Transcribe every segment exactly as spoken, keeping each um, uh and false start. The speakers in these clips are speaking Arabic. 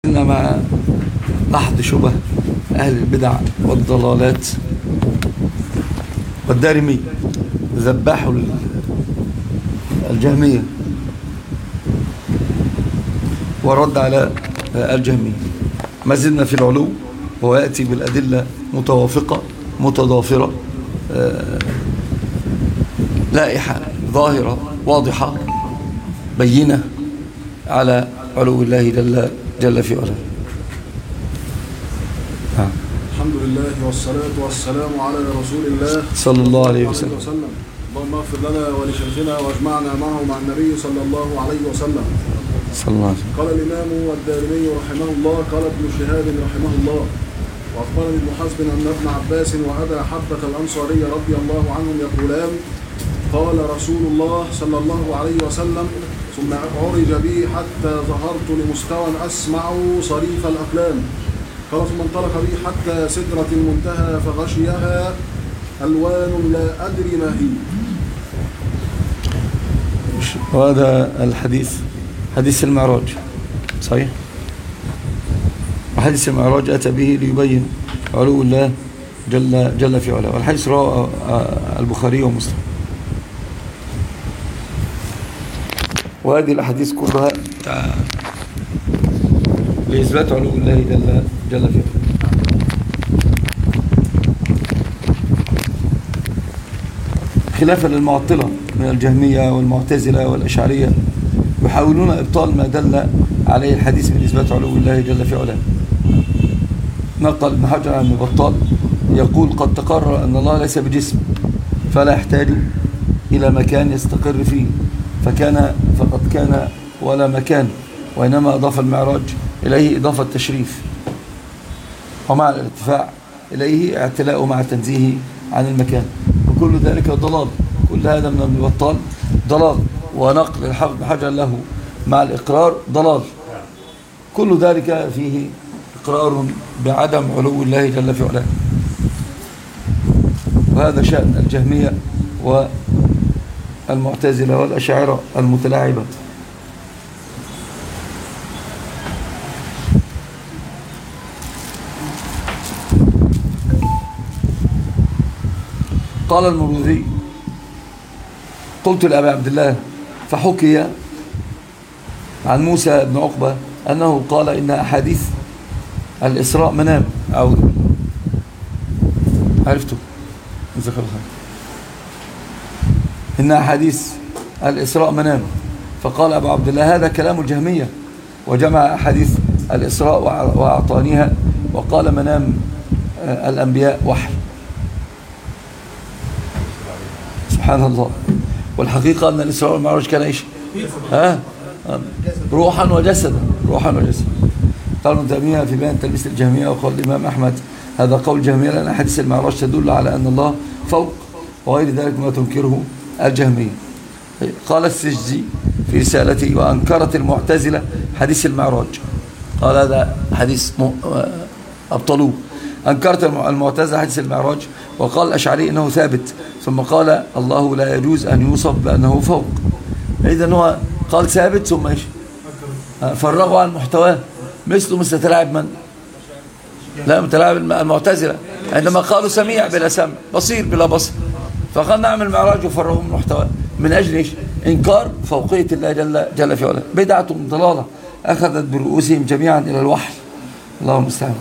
مع دحض شبه أهل البدع والضلالات والدارمي ذباح الجهمية ورد على الجهمية. ما زلنا في العلو، وهو يأتي بالأدلة متوافقة متضافرة لائحة ظاهرة واضحة بينة على علو الله جل جل في علاه. الحمد لله والصلاة والسلام على رسول الله صلى الله عليه وسلم. اللهم اغفر لنا ولشيخنا واجمعنا معه مع النبي صلى الله عليه وسلم. صلى الله عليه وسلم. قال الإمام الدارمي رحمه الله، قال ابن شهاب رحمه الله: وأخبرني ابن حزم أن ابن عباس وأبا حبة الأنصاري رضي الله عنهم يقولان: قال رسول الله صلى الله عليه وسلم: ثم عرج بي حتى ظهرت لمستوى أسمع صريف الأقلام. قال: ثم انطلق بي حتى سدرة المنتهى فغشيها ألوان لا أدري ما هي. وهذا الحديث حديث المعراج صحيح، وحديث المعراج أتى به ليبين علو الله جل, جل في علاه، والحديث رواه البخاري ومسلم. وهذه الأحاديث كلها لإثبات علو الله جل, جل في علاه. خلافا للمعطلة من الجهمية والمعتزلة والأشعرية، يحاولون إبطال ما دل عليه الحديث من إثبات علو الله جل في علاه. نقل ابن حجر عن بطال يقول: قد تقرر أن الله ليس بجسم فلا يحتاج إلى مكان يستقر فيه، فكان فقد كان ولا مكان، وإنما أضاف المعراج إليه إضافة تشريف، ومع الارتفاع إليه اعتلاء مع التنزيه عن المكان، وكل ذلك ضلال. كل هذا من ابن بطال ضلال، ونقل الحافظ بن حجر له مع الإقرار ضلال. كل ذلك فيه إقرار بعدم علو الله جل في علاه. وهذا شأن الجهمية والمعتزلة والأشاعرة المتلاعبة. قال المروذي: قلت لأبي عبد الله: فحكي عن موسى بن عقبة أنه قال إن أحاديث الإسراء منام. أعوذ بالله. عرفته ذكر الله. إن أحاديث الإسراء منام. فقال أبو عبد الله: هذا كلام الجهمية، وجمع أحاديث الإسراء وأعطانيها، وقال منام الأنبياء وحي. سبحان الله. والحقيقة أن الإسراء والمعراج كان إيش؟ ها؟ روحا وجسدا، روحا وجسدا. قال ابن تيمية في بيان تلبيس الجهمية، وقال الإمام أحمد: هذا قول الجهمية لأن أحاديث المعراج تدل على أن الله فوق، وغير ذلك ما تنكره الجهمية. قال السجزي في رسالته: وأنكرت المعتزلة حديث المعراج. قال هذا حديث أبطلوه. أنكرت المعتزلة حديث المعراج، وقال الأشعري إنه ثابت، ثم قال الله لا يجوز أن يوصف بأنه فوق. إذن هو قال ثابت ثم إيش؟ فرغوا عن محتواه، مثله مثل تلاعب من؟ لا، متلاعب المعتزلة عندما قالوا سميع بلا سمع، بصير بلا بصر، فقال نعمل المعراج وفرغوا من محتواه من أجل إيش؟ إنكار فوقية الله جل, جل في علاه. بدعة ضلالة أخذت برؤوسهم جميعا إلى الوحي. الله المستعان.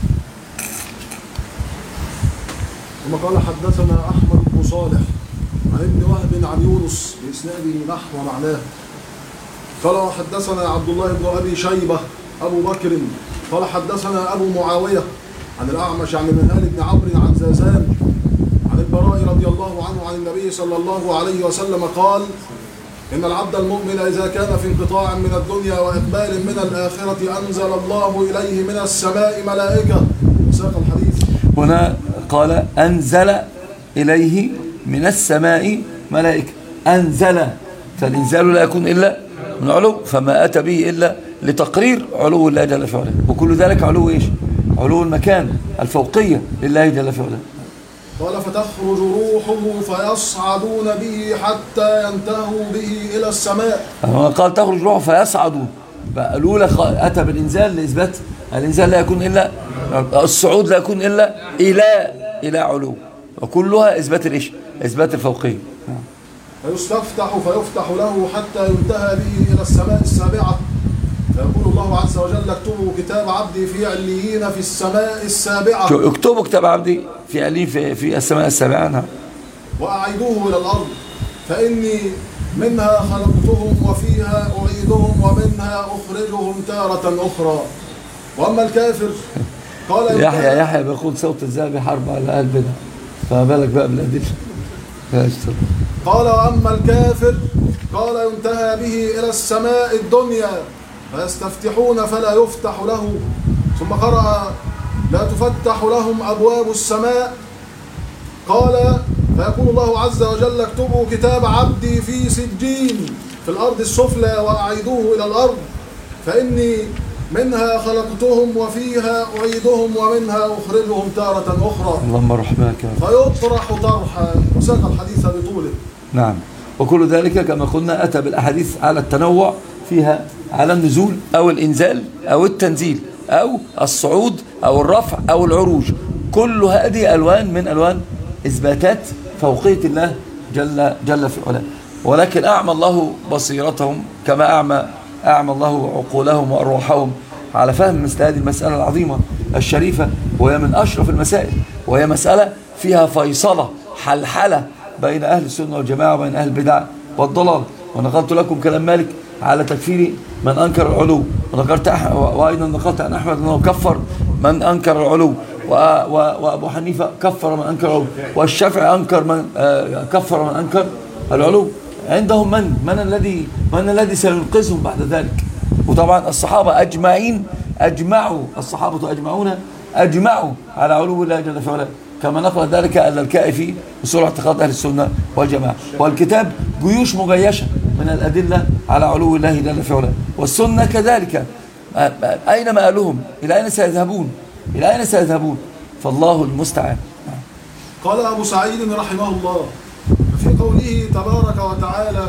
ثم قال: حدثنا أحمد بن صالح عن ابن وهب عن يونس بإسناده نحو معناه. قال: حدثنا عبد الله بن أبي شيبة أبو بكر قال: حدثنا أبو معاوية عن الأعمش عن منهال بن عمرو عن زازان عن البراء رضي الله عنه عن النبي صلى الله عليه وسلم قال: إن العبد المؤمن إذا كان في انقطاع من الدنيا وإقبال من الآخرة أنزل الله إليه من السماء ملائكة. ساق الحديث. هنا قال: أنزل إليه من السماء ملائكة. أنزل، فالإنزال لا يكون إلا من علو، فما أتى به إلا لتقرير علو الله جل في علاه، وكل ذلك علو إيش؟ علو المكان، الفوقية لله جل في علاه. قال: فتخرج روحه فيصعدون به حتى ينتهوا به إلى السماء. قال تخرج روحه فيصعدون، بقى الأولى أتى بالإنزال لإثبات الإنزال لا يكون إلا الصعود، لا يكون إلا إلى إلى علو، وكلها إثبات الإيش؟ إثبات الفوقية. فيستفتح فيفتح له حتى ينتهى به إلى السماء السابعة، فيقول الله عز وجل اكتبوا كتاب عبدي في عليين في السماء السابعة. اكتبوا كتاب عبدي في عليين في, في السماء السابعة. نعم. وأعيدوه إلى الأرض فإني منها خلقتهم وفيها أعيدهم ومنها أخرجهم تارة أخرى. وأما الكافر قال يحيى يحيى بيقول صوت الذهب حرب على أهل البدع، فبالك بقى بالأدلة. قال وأما الكافر قال ينتهى به إلى السماء الدنيا فيستفتحون فلا يفتح له، ثم قرأ لا تفتح لهم أبواب السماء، قال فيقول الله عز وجل اكتبوا كتاب عبدي في سجين في الأرض السفلى وأعيدوه إلى الأرض فإني منها خلقتهم وفيها أعيدهم ومنها أخرجهم تارة أخرى. اللهم رحمك. فيطرح طرحا، وساق الحديث بطوله. نعم. وكل ذلك كما قلنا أتى بالأحاديث على التنوع فيها، على النزول أو الإنزال أو التنزيل أو الصعود أو الرفع أو العروج، كل هذه ألوان من ألوان إثباتات فوقية الله جل, جل في علاه. ولكن أعمى الله بصيرتهم كما أعمى أعمى الله عقولهم وأرواحهم على فهم مثل هذه المسألة العظيمة الشريفة، وهي من أشرف المسائل، وهي مسألة فيها فيصلة حلحلة بين أهل السنة والجماعة وبين أهل البدع والضلال. ونقلت لكم كلام مالك على تكفير من أنكر العلو، وذكرت أح... وأيضا نقلت عن أحمد أنه كفر من أنكر العلو، و... و... وأبو حنيفة كفر من أنكر العلو، والشافعي أنكر من آ... كفر من أنكر العلو. عندهم من من الذي من الذي سينقذهم بعد ذلك؟ وطبعا الصحابة أجمعين أجمعوا الصحابة أجمعون أجمعوا على علو الله جل وعلا، كما نقل ذلك اللالكائي في أصول اعتقاد أهل السنة والجماعة. والكتاب جيوش مجيشة من الأدلة على علو الله جل وعلا، والسنة كذلك. أين مآلهم؟ إلى أين سيذهبون؟ إلى أين سيذهبون؟ فالله المستعان. قال أبو سعيد رحمه الله في قوله تبارك وتعالى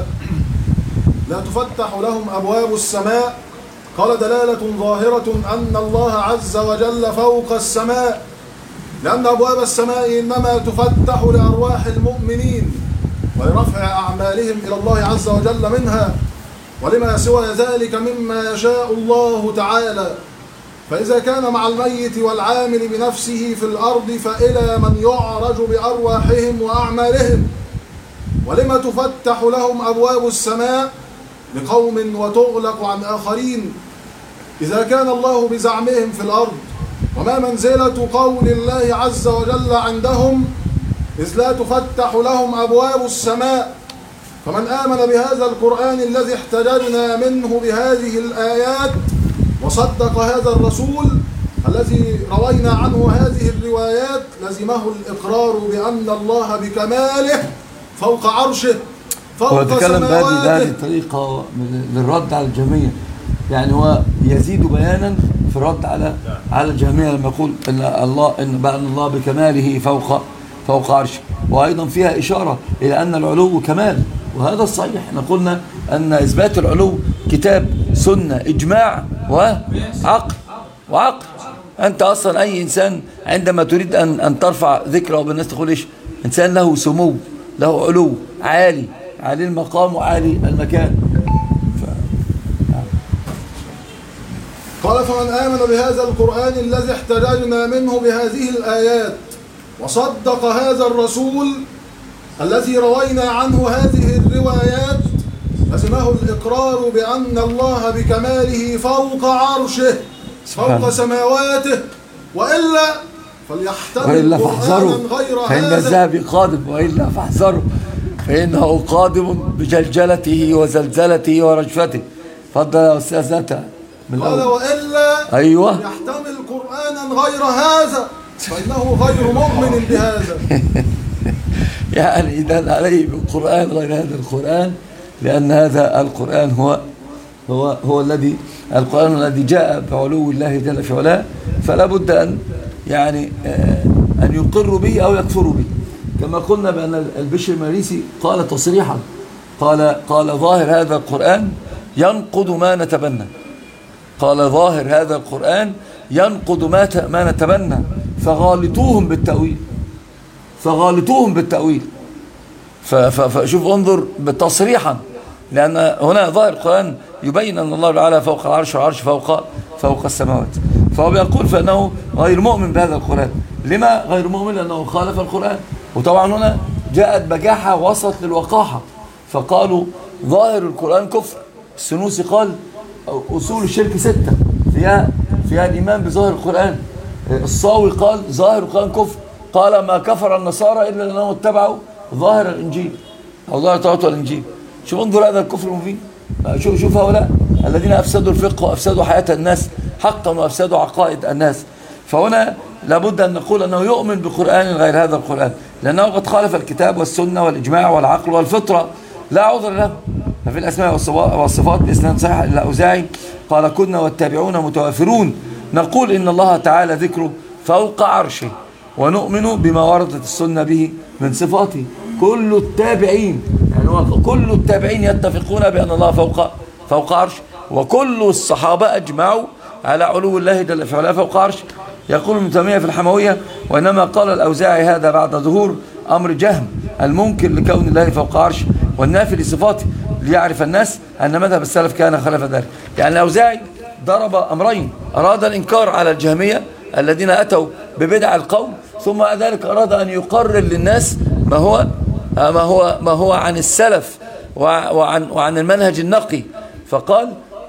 لا تفتح لهم أبواب السماء، قال دلالة ظاهرة أن الله عز وجل فوق السماء، لأن أبواب السماء إنما تفتح لأرواح المؤمنين ولرفع أعمالهم إلى الله عز وجل منها، ولما سوى ذلك مما يشاء الله تعالى. فإذا كان مع الميت والعامل بنفسه في الأرض فإلى من يعرج بأرواحهم وأعمالهم. ولما تفتح لهم أبواب السماء لقوم وتغلق عن آخرين إذا كان الله بزعمهم في الأرض، وما منزلة قول الله عز وجل عندهم إذ لا تفتح لهم أبواب السماء. فمن آمن بهذا القرآن الذي احتججنا منه بهذه الآيات وصدق هذا الرسول الذي روينا عنه هذه الروايات لزمه الإقرار بأن الله بكماله فوق عرشه فوق سماواته. بهذه الطريقة للرد على الجهمية، يعني هو يزيد بيانا في الرد على على الجهمية لما يقول ان الله ان بأن الله بكماله فوق فوق عرشه، وايضا فيها اشاره الى ان العلو كمال، وهذا الصحيح. احنا قلنا ان اثبات العلو كتاب سنه اجماع وعقل وعقل. انت اصلا اي انسان عندما تريد ان ان ترفع ذكره وبالناس تقول ايش؟ انسان له سمو، له علو، عالي عالي المقام وعالي المكان. قال فمن آمن بهذا القرآن الذي احتججنا منه بهذه الآيات وصدق هذا الرسول الذي روينا عنه هذه الروايات لزمه الإقرار بأن الله بكماله فوق عرشه فوق سماواته، وإلا فليحتمل قرآنا غير هذا. فإن الذهب قادم، وإلا فاحذروا فإنه قادم بجلجلته وزلزلته ورجفته. فضل يا أستاذ نتا. قال وإلا أيوة يحتمل قرآنا غير هذا فإنه غير مؤمن بهذا. يعني إذا عليه بالقرآن غير هذا القرآن، لأن هذا القرآن هو هو هو الذي القرآن الذي جاء بعلو الله جل في علاه، فلا بد أن يعني أن يقروا به أو يكفروا به. كما قلنا بأن البشر المريسي قال تصريحا، قال قال ظاهر هذا القرآن ينقض ما نتبنى، قال ظاهر هذا القرآن ينقض ما ما نتبنى فغالطوهم بالتأويل فغالطوهم بالتأويل فشوف انظر بتصريحا، لأن هنا ظاهر القرآن يبين أن الله تعالى فوق العرش والعرش فوق فوق السماوات. فهو بيقول فإنه غير مؤمن بهذا القرآن. لما غير مؤمن؟ لأنه خالف القرآن. وطبعا هنا جاءت بجاحة وصلت للوقاحة، فقالوا ظاهر القرآن كفر. السنوسي قال أصول الشرك ستة فيها فيها الإيمان بظاهر القرآن. الصاوي قال ظاهر القرآن كفر، قال ما كفر النصارى إلا لأنهم اتبعوا ظاهر الإنجيل أو ظاهر التوراة والإنجيل. شوف انظر هذا الكفر المبين. شوف شوف هؤلاء الذين أفسدوا الفقه وأفسدوا حياة الناس حقا وأفسدوا عقائد الناس. فهنا لابد أن نقول أنه يؤمن بقرآن غير هذا القرآن، لأنه قد خالف الكتاب والسنة والإجماع والعقل والفطرة، لا عذر له. ففي الأسماء والصفات بإسناد صحيح الأوزاعي قال كنا والتابعون متوافرون نقول إن الله تعالى ذكره فوق عرشه ونؤمن بما وردت السنة به من صفاته. كل التابعين يعني كل التابعين يتفقون بأن الله فوق فوق عرش، وكل الصحابة أجمعوا على علو الله جل في علاه فوق عرش. يقول ابن تيمية في الحموية وإنما قال الأوزاعي هذا بعد ظهور أمر جهم المنكر لكون الله فوق عرش والنافي لصفاته ليعرف الناس أن مذهب السلف كان خلاف ذلك. يعني الأوزاعي ضرب أمرين: أراد الإنكار على الجهمية الذين أتوا ببدع القول، ثم ذلك أراد أن يقرر للناس ما هو ما هو ما هو عن السلف وعن وعن المنهج النقي. فقال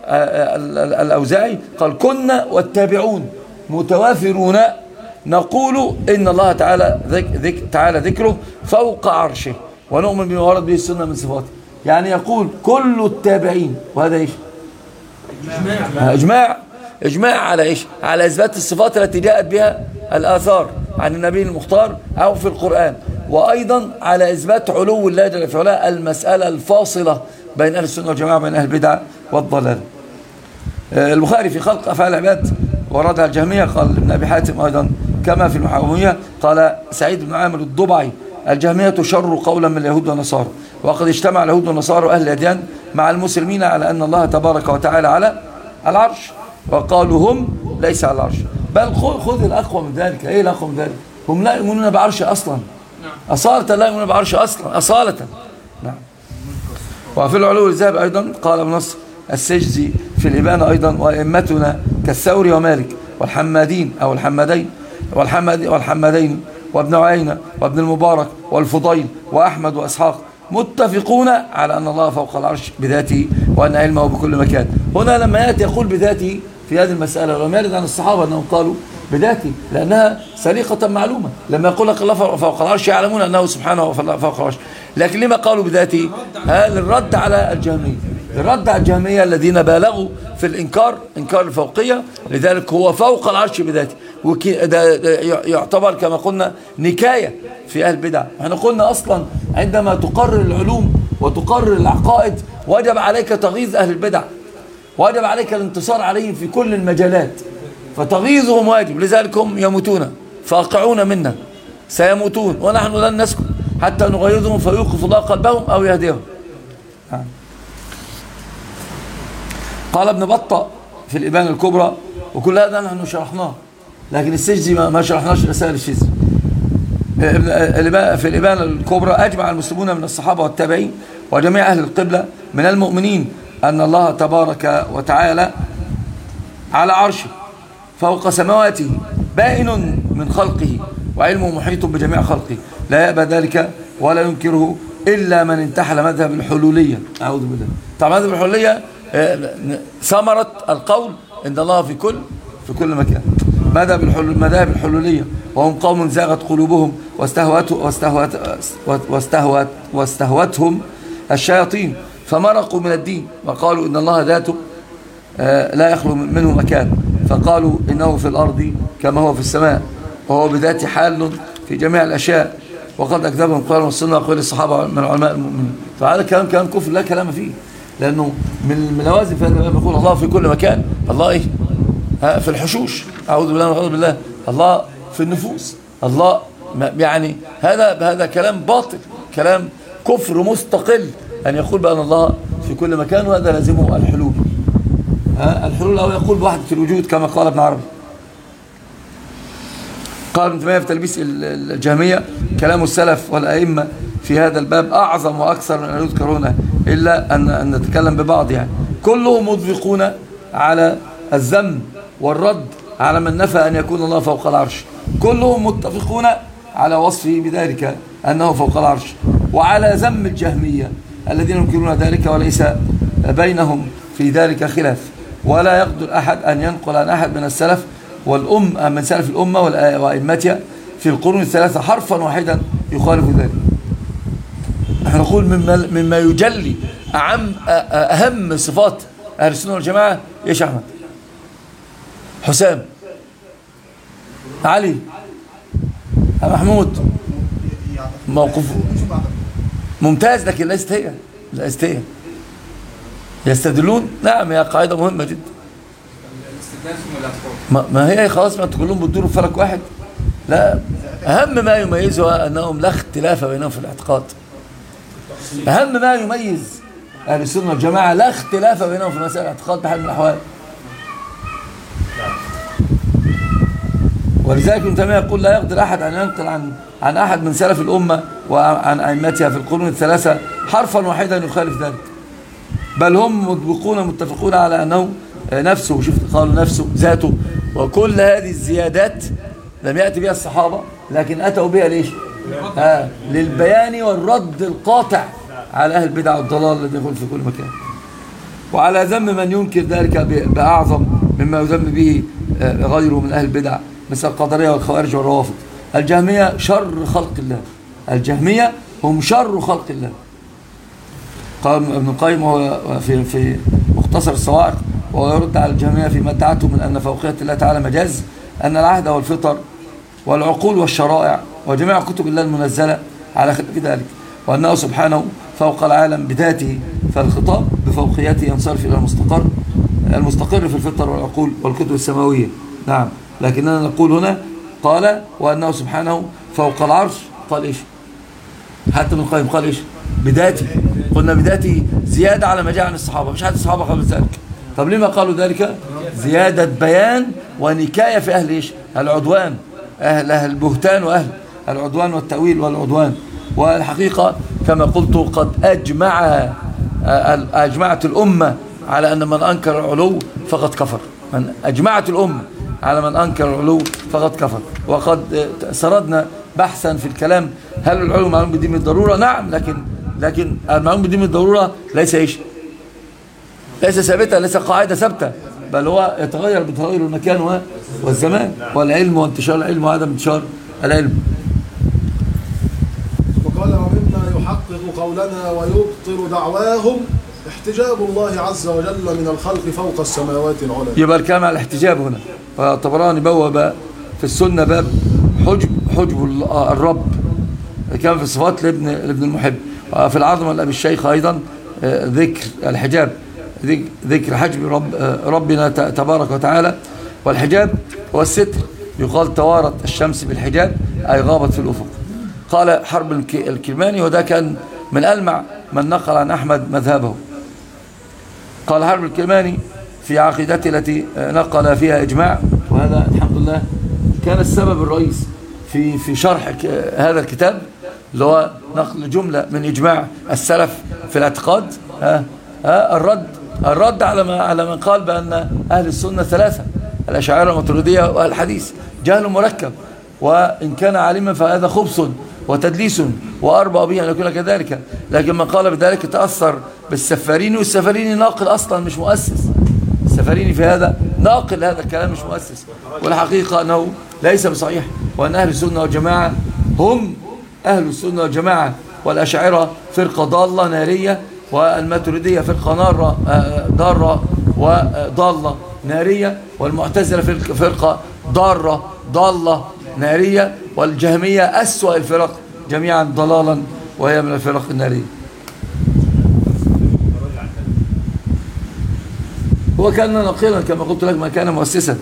الأوزاعي قال كنا والتابعون متوافرون نقول إن الله تعالى ذك ذك تعالى ذكره فوق عرشه ونؤمن بما ورد به السنة من صفاته. يعني يقول كل التابعين، وهذا ايش؟ اجماع اجماع اجماع على ايش؟ على اثبات الصفات التي جاءت بها الآثار عن النبي المختار او في القرآن، وايضا على اثبات علو الله جل في علاه، المسألة الفاصلة بين اهل السنة والجماعة وبين اهل البدع والضلال. البخاري في خلق افعال العباد وردها الجهمية قال ابن ابي حاتم ايضا كما في المحاومية قال سعيد بن عامر الضبعي الجهمية شر قولا من اليهود والنصارى، وقد اجتمع اليهود والنصارى واهل الاديان مع المسلمين على ان الله تبارك وتعالى على العرش، وقالوا هم ليس على العرش. بل خذ الاقوى من ذلك. ايه الاقوى من ذلك؟ هم لا يؤمنون بعرش اصلا، اصالة لا يؤمنون بعرش اصلا اصالة. نعم. وفي العلو الذهب ايضا قال ابن نصر السجزي في الإبانة ايضا وائمتنا كالثوري ومالك والحمادين او الحمادين والحمد والحمادين وابن عيينة وابن المبارك والفضيل وأحمد وأسحاق متفقون على أن الله فوق العرش بذاته وأن علمه بكل مكان. هنا لما يأتي يقول بذاته في هذه المسألة ولم يرد عن الصحابة أنهم قالوا بذاته لأنها سليقة معلومة. لما يقول لك الله فوق العرش يعلمون أنه سبحانه فوق العرش، لكن لما قالوا بذاته؟ للرد على الجهمية، للرد على الجهمية الذين بالغوا في الإنكار إنكار الفوقية، لذلك هو فوق العرش بذاته. وده يعتبر كما قلنا نكاية في أهل البدع. احنا قلنا أصلا عندما تقرر العلوم وتقرر العقائد وجب عليك تغيظ أهل البدع، وجب عليك الانتصار عليهم في كل المجالات، فتغيظهم واجب. لذلك هم يموتون فاقعون منا سيموتون ونحن لن نسكت حتى نغيظهم فيوقف الله قلبهم أو يهديهم. قال ابن بطة في الإبانة الكبرى، وكل هذا نحن شرحناه، لكن السجزي ما شرحناش رسائل الشيزي. في الإبانة الكبرى أجمع المسلمون من الصحابة والتابعين وجميع أهل القبلة من المؤمنين أن الله تبارك وتعالى على عرشه فوق سماواته بائن من خلقه وعلمه محيط بجميع خلقه لا يأبى ذلك ولا ينكره إلا من انتحل مذهب الحلولية. أعوذ بالله. طبعا مذهب الحلولية ثمرة القول إن الله في كل في كل مكان. مذهب الحلول مذاهب الحلولية وهم قوم زاغت قلوبهم واستهوت واستهوت واستهوت واستهوتهم الشياطين فمرقوا من الدين وقالوا إن الله ذاته لا يخلو منه مكان، فقالوا إنه في الأرض كما هو في السماء وهو بذاته حال في جميع الأشياء، وقد أكذبهم القرآن والسنة وقول الصحابة من علماء المؤمنين. فهذا كلام كلام كفر لا كلام فيه، لأنه من اللوازم في هذا الباب يقول الله في كل مكان. الله إيه؟ في الحشوش، أعوذ بالله من غضب الله. الله في النفوس، الله يعني هذا هذا كلام باطل، كلام كفر مستقل أن يقول بأن الله في كل مكان، وهذا لازمه الحلول. الحلول أو يقول بوحدة الوجود كما قال ابن عربي. قال ابن تيمية في تلبيس الجهمية كلام السلف والأئمة في هذا الباب أعظم وأكثر من أن يذكر هنا إلا أن, أن نتكلم ببعض، يعني كلهم مطبقون على الذم والرد على من نفى أن يكون الله فوق العرش، كلهم متفقون على وصفه بذلك أنه فوق العرش، وعلى ذم الجهمية الذين ينكرون ذلك وليس بينهم في ذلك خلاف. ولا يقدر أحد أن ينقل عن أحد من السلف والأم من سلف الأمة وأئمتها في القرون الثلاثة حرفا واحدا يخالف ذلك. نحن نقول مما, مما يجلي أعم أهم صفات أهل السنة والجماعة إيش أحمد؟ حسام، علي، محمود، موقف ممتاز، لكن ليست هي ليست هي يستدلون. نعم، هي قاعدة مهمة جدا. ما, ما هي خلاص، ما انتوا كلهم بتدوروا في فلك واحد. لا، أهم ما يميزها أنهم لا اختلاف بينهم في الاعتقاد. أهم ما يميز أهل السنة والجماعة لا اختلاف بينهم في مسائل الاعتقاد بحال من الأحوال. ولذلك ابن تيمية يقول لا يقدر أحد أن ينقل عن عن أحد من سلف الأمة وعن أئمتها في القرون الثلاثة حرفا واحدا يخالف ذلك، بل هم مطبقون متفقون على أنه نفسه، شفت قالوا نفسه ذاته، وكل هذه الزيادات لم يأتي بها الصحابة، لكن أتوا بها ليش؟ آه للبيان والرد القاطع على أهل البدع والضلال الذي يقول في كل مكان، وعلى ذم من ينكر ذلك بأعظم مما يذم به غيره من أهل البدع مثل القدرية والخوارج والروافض. الجهمية شر خلق الله، الجهمية هم شر خلق الله. قال ابن القيم وهو في في مختصر الصواعق وهو يرد على الجهمية فيما ادعته من أن فوقية الله تعالى مجاز، أن العهد والفطر والعقول والشرائع وجميع كتب الله المنزلة على خلاف ذلك، وأنه سبحانه فوق العالم بذاته، فالخطاب بفوقيته ينصرف إلى المستقر المستقر في الفطر والعقول والكتب السماوية. نعم، لكننا نقول هنا قال وأنه سبحانه فوق العرش، قال إيش؟ حتى ابن القيم قال إيش؟ بذاته. قلنا بذاته زيادة على ما جاء عن الصحابة، مش حتى الصحابة قالوا ذلك. طب لما قالوا ذلك؟ زيادة بيان ونكاية في أهل إيش؟ العدوان، أهل, أهل البهتان وأهل العدوان والتأويل والعدوان. والحقيقة كما قلت قد أجمع أجمعت الأمة على أن من أنكر العلو فقد كفر. من أجمعت الأمة على من أنكر العلو فقد كفر. وقد سردنا بحثا في الكلام هل العلو معلوم بدين من الضرورة؟ نعم، لكن لكن المعلوم بدين من الضرورة ليس إيش؟ ليس ثابتا، ليس قاعدة ثابتة، بل هو يتغير بتغير المكان والزمان، والعلم وانتشار العلم وعدم انتشار العلم. وقال ومما يحقق قولنا ويبطل دعواهم احتجاب الله عز وجل من الخلق فوق السماوات العلى. يبقى الكلام على الاحتجاب هنا. فالطبراني بوب في السنة باب حجب حجب الرب، كان في صفات لابن لابن المحب. وفي العظمة لأبي الشيخ أيضا ذكر الحجاب، ذكر حجب رب ربنا تبارك وتعالى. والحجاب هو الستر، يقال توارت الشمس بالحجاب أي غابت في الأفق. قال حرب الكرماني، وده كان من ألمع من نقل عن أحمد مذهبه. قال حرب الكرماني في عقيدته التي نقل فيها إجماع، وهذا الحمد لله كان السبب الرئيس في في شرح هذا الكتاب، اللي هو نقل جملة من إجماع السلف في الاعتقاد. ها ها الرد الرد على ما على من قال بأن أهل السنة ثلاثة، الأشاعرة والماتريدية وأهل الحديث. جهل مركب، وإن كان عالما فهذا خبث وتدليس وأربى به أن يكون كذلك. لكن من قال بذلك تأثر بالسفاريني، والسفاريني ناقل أصلا مش مؤسس. السفاريني في هذا ناقل هذا الكلام مش مؤسس، والحقيقة أنه ليس بصحيح، وأن أهل السنة والجماعة هم أهل السنة والجماعة، والأشاعرة فرقة ضالة نارية، والماتريدية فرقة نارة ضارة وضالة نارية، والمعتزلة فرقة ضارة ضالة نارية، والجهمية أسوأ الفرق جميعا ضلالا وهي من الفرق النارية. هو كان نقلا كما قلت لك، ما كان مؤسسا.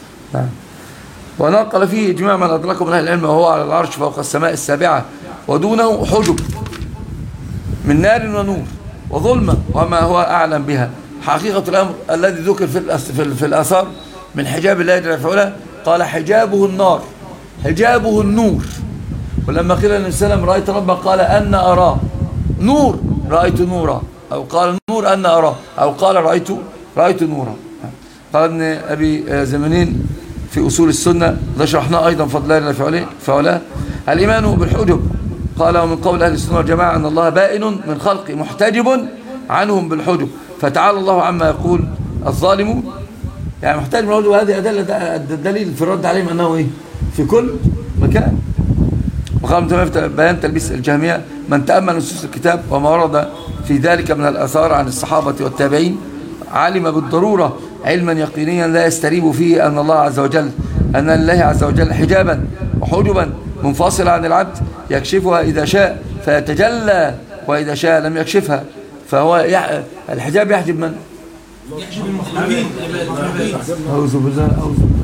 ونقل فيه إجماع من أدركه من أهل العلم وهو على العرش فوق السماء السابعة، ودونه حجب من نار ونور وظلمة وما هو أعلم بها، حقيقة الأمر الذي ذكر في في الآثار من حجاب الله جل وعلا، قال حجابه النار حجابه النور. ولما قيل النبي صلى الله عليه وسلم رأيت ربك قال أن أراه نور رأيت نورا، أو قال نور أن أراه، أو قال رأيت رأيت نورا. قال ابن أبي زمانين في أصول السنة ده شرحناه أيضا فضل الله جل وعلا الإيمان بالحجب. قال ومن قول أهل السنة والجماعة أن الله بائن من خلقه محتجب عنهم بالحجب، فتعالى الله عما يقول الظالمون. يعني محتاج من الحجب، وهذه أدلة الدليل في الرد عليهم أنه إيه في كل مكان. وقال من بيان تلبيس الجهمية من تأمل نصوص الكتاب وما ورد في ذلك من الآثار عن الصحابة والتابعين علم بالضرورة علما يقينيا لا يستريب فيه أن الله عز وجل أن لله عز وجل حجابا وحجبا منفصلة عن العبد يكشفها إذا شاء فيتجلى، وإذا شاء لم يكشفها. فهو يح... الحجاب يحجب من؟ يحجب المخلوقين. أعوذ بالله أعوذ بالله.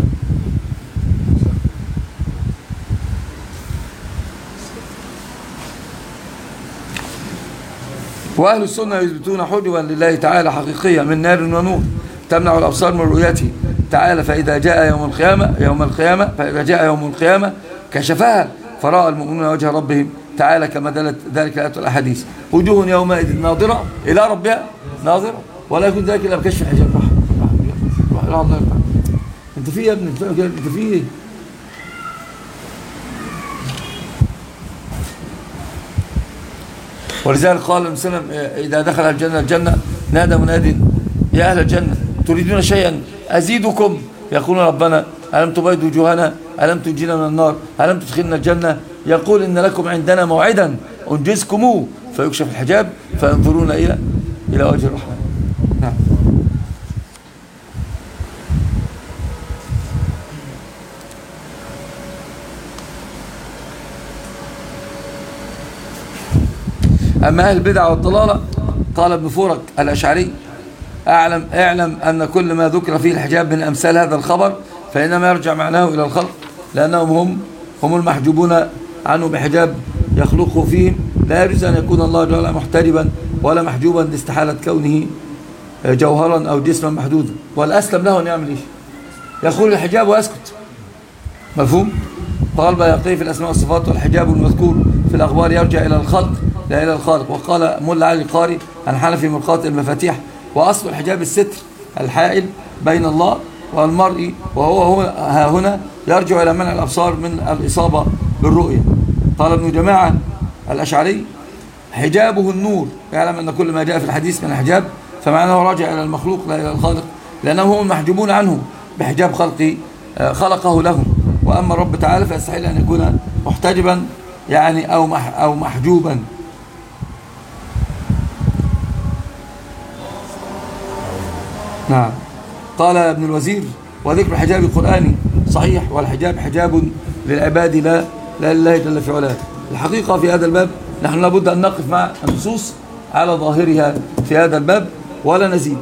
وأهل السنة يثبتون حجبا لله تعالى حقيقية من نار ونور تمنع الأبصار من رؤيته تعالى، فإذا جاء يوم القيامة يوم القيامة فإذا جاء يوم القيامة كشفها فرأى المؤمنون وجه ربهم تعالى كما دلت ذلك الآيات والأحاديث. وجوه يومئذ ناظرة إلى ربها ناظرة ولا يكون ذلك إلا بكشف الحجاب. أنت في يا ابني أنت في إيه؟ ولذلك قال النبي صلى الله عليه وسلم إذا دخل الجنة الجنة نادى مناد يا أهل الجنة تريدون شيئا أزيدكم؟ يقولون ربنا ألم تبيض وجوهنا ألم تنجينا من النار ألم تدخلنا الجنة؟ يقول إن لكم عندنا موعدا أنجزكموه فيكشف الحجاب فينظرون إلى إلى وجه الرحمن. نعم. أما أهل البدع والضلالة قال ابن فورك الأشعري أعلم اعلم أن كل ما ذكر فيه الحجاب من أمثال هذا الخبر فإنما يرجع معناه إلى الخلق، لأنهم هم هم المحجوبون عنه بحجاب يخلقه فيهم. لا يجوز أن يكون الله جل وعلا محتجبا ولا محجوبا لاستحالة كونه جوهرا أو جسما محدودا، والأسلم له أن يعمل إيش؟ يقول الحجاب ويسكت. مفهوم؟ قال بيقي في الأسماء والصفات والحجاب المذكور في الأخبار يرجع إلى الخلق لا إلى الخالق. وقال ملا علي القاري عن حنفي مرقات المفاتيح وأصل الحجاب الستر الحائل بين الله والمرء، وهو ها هنا يرجع إلى منع الأبصار من الإصابة بالرؤية. قال ابن جماعة الأشعري حجابه النور، يعلم أن كل ما جاء في الحديث من الحجاب فمعناه راجع إلى المخلوق لا إلى الخالق، لأنهم هم المحجوبون عنه بحجاب خلقه خلقه لهم. وأما الرب تعالى فيستحيل أن يكون محتجبا يعني أو مح أو محجوبا. نعم. قال ابن الوزير وذكر الحجاب القرآني صحيح، والحجاب حجاب للعباد لا لا لله جل في علاه. الحقيقة في هذا الباب نحن لابد أن نقف مع النصوص على ظاهرها في هذا الباب ولا نزيد.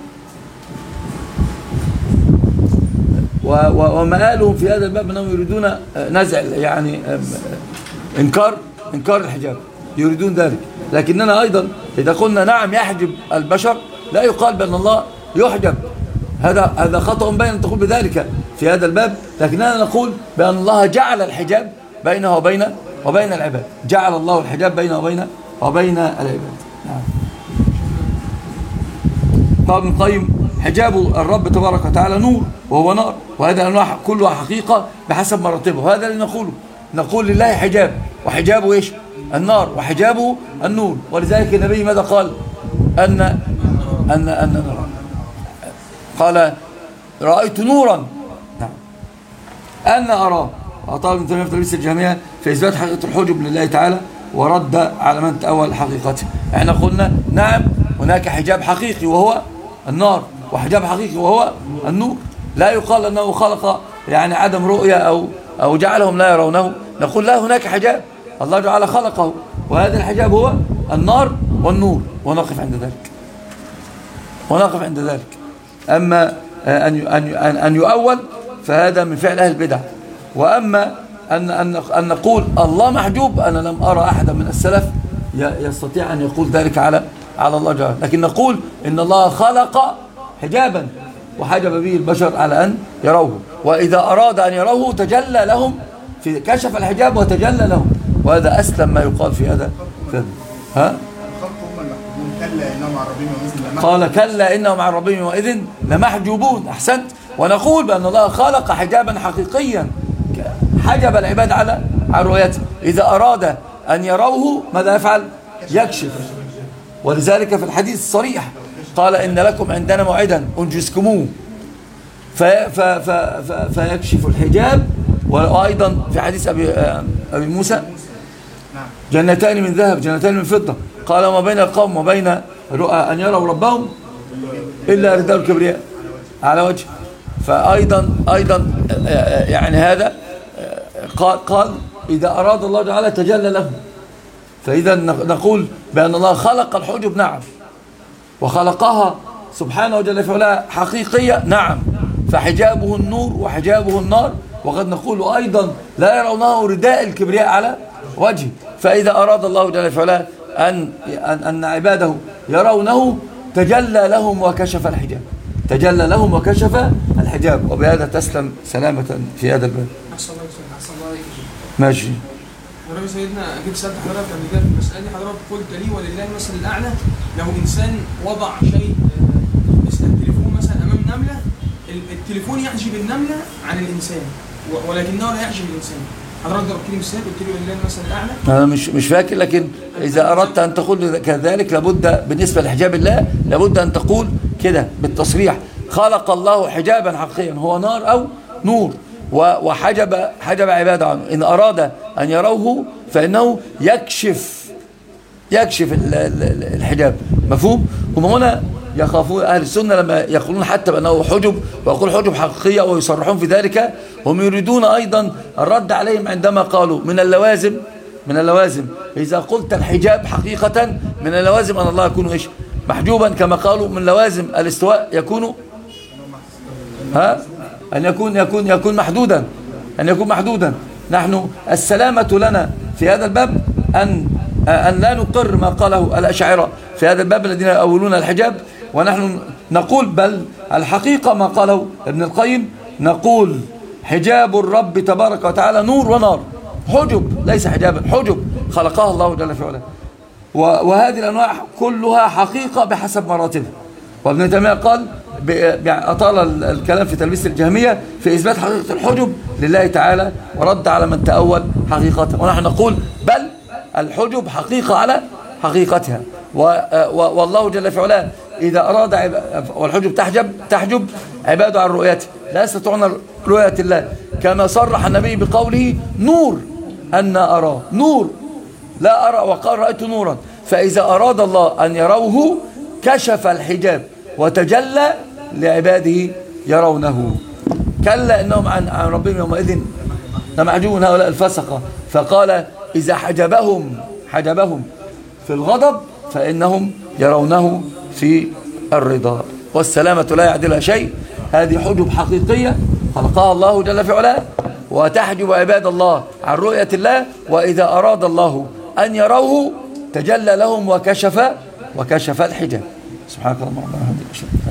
ومآلهم في هذا الباب أنهم يريدون نزع يعني إنكار إنكار الحجاب، يريدون ذلك. لكننا أيضا إذا قلنا نعم يحجب البشر لا يقال بأن الله يحجب، هذا هذا خطأ بين أن تقول بذلك في هذا الباب. لكننا نقول بأن الله جعل الحجاب بينه وبين وبين العباد، جعل الله الحجاب بينه وبين وبين العباد. نعم. قال ابن القيم حجاب الرب تبارك وتعالى نور وهو نار، وهذا الأنواع كلها حقيقة بحسب مراتبه، وهذا اللي نقوله. نقول لله حجاب، وحجابه إيش؟ النار، وحجابه النور. ولذلك النبي ماذا قال؟ أن أن أن قال رأيت نورا. نعم. أن أراه. وأطال ابن تيمية في تلبيس الجهمية في إثبات حقيقة الحجب لله تعالى ورد على من تأول حقيقته. احنا قلنا نعم هناك حجاب حقيقي وهو النار، وحجاب حقيقي وهو النور. لا يقال أنه خلق يعني عدم رؤية أو أو جعلهم لا يرونه. نقول لا، هناك حجاب الله تعالى خلقه، وهذا الحجاب هو النار والنور، ونقف عند ذلك ونقف عند ذلك. أما أن أن أن يؤول فهذا من فعل أهل البدع. وأما أن أن أن نقول الله محجوب، أنا لم أرى أحدا من السلف يستطيع أن يقول ذلك على على الله جل. لكن نقول إن الله خلق حجابا وحجب به البشر على أن يروه، وإذا أراد أن يروه تجلى لهم، في كشف الحجاب وتجلى لهم، وهذا أسلم ما يقال في هذا. ها؟ قال كلا إنهم عن ربهم يومئذ لمحجوبون. أحسنت. ونقول بأن الله خلق حجابا حقيقيا حجب العباد على عن رؤيته. إذا أراد أن يروه ماذا يفعل؟ يكشف. ولذلك في الحديث الصريح قال إن لكم عندنا موعدا أنجزكموه في في في فيكشف الحجاب. وأيضا في حديث أبي, أبي موسى جنتان من ذهب جنتان من فضة قال وما بين القوم وبين أن يروا ربهم إلا رداء الكبرياء على وجه. فأيضا أيضا يعني هذا قال, قال إذا أراد الله تعالى تجلى له. فإذا نقول بأن الله خلق الحجب نعم، وخلقها سبحانه وجل فعلا حقيقية نعم، فحجابه النور وحجابه النار. وقد نقول أيضا لا يرونه رداء الكبرياء على وجهه. فإذا أراد الله جل وعلا أن, أن, أن عباده يرونه تجلى لهم وكشف الحجاب، تجلى لهم وكشف الحجاب. وبهذا تسلم سلامة في هذا الباب. ماشي. ورب سيدنا جيت سألت حضرتك قبل كده في المسألة دي، حضرتك قلت لي ولله المثل الأعلى لو إنسان وضع شيء مثل التليفون مثلا أمام نملة، التليفون يحجب النملة عن الإنسان ولكنه لا يحجب الإنسان. حضرتك ضربت لي مثال قلت لي ولله المثل الأعلى. أنا مش مش فاكر، لكن إذا أردت أن تقول كذلك لابد بالنسبة لحجاب الله لابد أن تقول كده بالتصريح خلق الله حجابا حقيقيا هو نار أو نور وحجب حجب عباده عنه. إن أراد أن يروه فإنه يكشف يكشف الحجاب. مفهوم؟ هم هنا يخافون أهل السنة لما يقولون حتى بأنه حجب ويقول حجب حقيقية ويصرحون في ذلك، هم يريدون أيضا الرد عليهم عندما قالوا من اللوازم من اللوازم إذا قلت الحجاب حقيقة من اللوازم أن الله يكون إيش؟ محجوبا، كما قالوا من لوازم الاستواء يكون ها أن يكون يكون يكون محدودا أن يكون محدودا. نحن السلامة لنا في هذا الباب أن أن لا نقر ما قاله الأشاعرة في هذا الباب الذين يؤولون الحجاب، ونحن نقول بل الحقيقة ما قاله ابن القيم، نقول حجاب الرب تبارك وتعالى نور ونار، حجب ليس حجابا، حجب خلقها الله جل في علاه. وهذه الأنواع كلها حقيقة بحسب مراتبها. وابن تيمية قال أطال الكلام في تلبيس الجهمية في إثبات حقيقة الحجب لله تعالى ورد على من تأول حقيقتها. ونحن نقول بل الحجب حقيقة على حقيقتها، والله جل في علاه إذا أراد عب... والحجب تحجب تحجب عباده عن رؤيته، لا يستطيعون رؤية الله، كما صرح النبي بقوله نور أن أراه، نور لا أرى وقال رأيت نورا. فإذا أراد الله أن يروه كشف الحجاب وتجلى لعباده يرونه. كلا إنهم عن, عن ربهم يومئذ لمحجوبون هؤلاء الفسقة. فقال إذا حجبهم حجبهم في الغضب فإنهم يرونه في الرضا، والسلامة لا يعدلها شيء. هذه حجب حقيقية خلقها الله جل في علاه وتحجب عباد الله عن رؤية الله، وإذا أراد الله أن يروه تجلى لهم وكشف وكشف الحجاب. سبحانك اللهم وبحمدك.